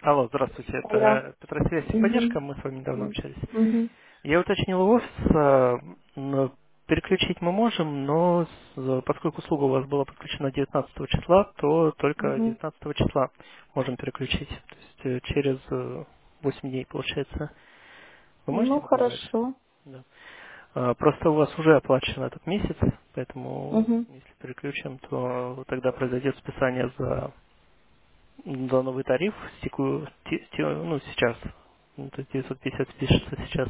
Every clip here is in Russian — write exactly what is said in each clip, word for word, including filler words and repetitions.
Алло, здравствуйте, Алло. это Петросвязь Угу. техподдержка, мы с вами недавно общались. Угу. Я уточнил у офиса, но переключить мы можем, но с- поскольку услуга у вас была подключена девятнадцатого числа, то только Угу. девятнадцатого числа можем переключить. То есть э, через э, восемь дней получается. Вы Ну, можете подождать? хорошо. Да. А, Просто у вас уже оплачен этот месяц, поэтому Угу. если переключим, то тогда произойдет списание за за новый тариф, теку- те- те- ну, сейчас, ну, то есть девятьсот пятьдесят пишется сейчас,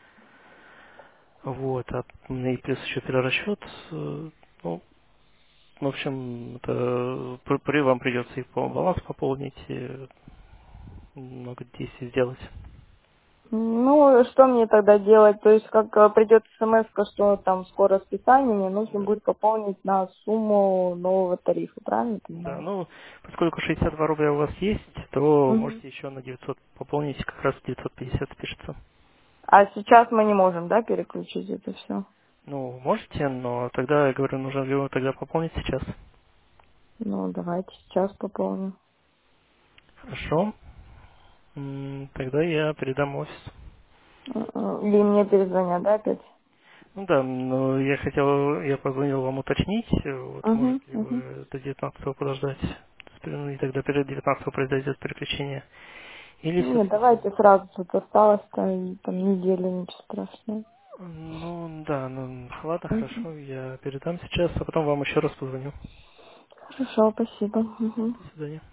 вот, а, ну, и плюс еще перерасчет, э, ну, в общем, это при, при вам придется и по баланс пополнить, и много действий сделать. Ну, что мне тогда делать? То есть, как э, придет смс, что там скоро списание, мне нужно Да. будет пополнить на сумму нового тарифа, правильно Да, понимаю? ну, поскольку шестьдесят два рубля у вас есть, то Угу. можете еще на девятьсот пополнить, как раз девятьсот пятьдесят пишется. А сейчас мы не можем, да, переключить это все? Ну, можете, но тогда, я говорю, нужно ли его тогда пополнить сейчас? Ну, давайте сейчас пополним. Хорошо. М, Тогда я передам офис. Э, э, Или мне перезвонят, да, опять? Ну да, но я хотел, я позвонил вам уточнить, э, вот Угу. может ли Угу. вы до девятнадцатого подождать, ну, и тогда перед девятнадцатого произойдет переключение. Или Нет, все-таки... давайте сразу, тут осталось-то и там неделю, ничего страшного. Ну да, ну ладно, Мгм. хорошо, я передам сейчас, а потом вам еще раз позвоню. Хорошо, спасибо. Мгм. До свидания.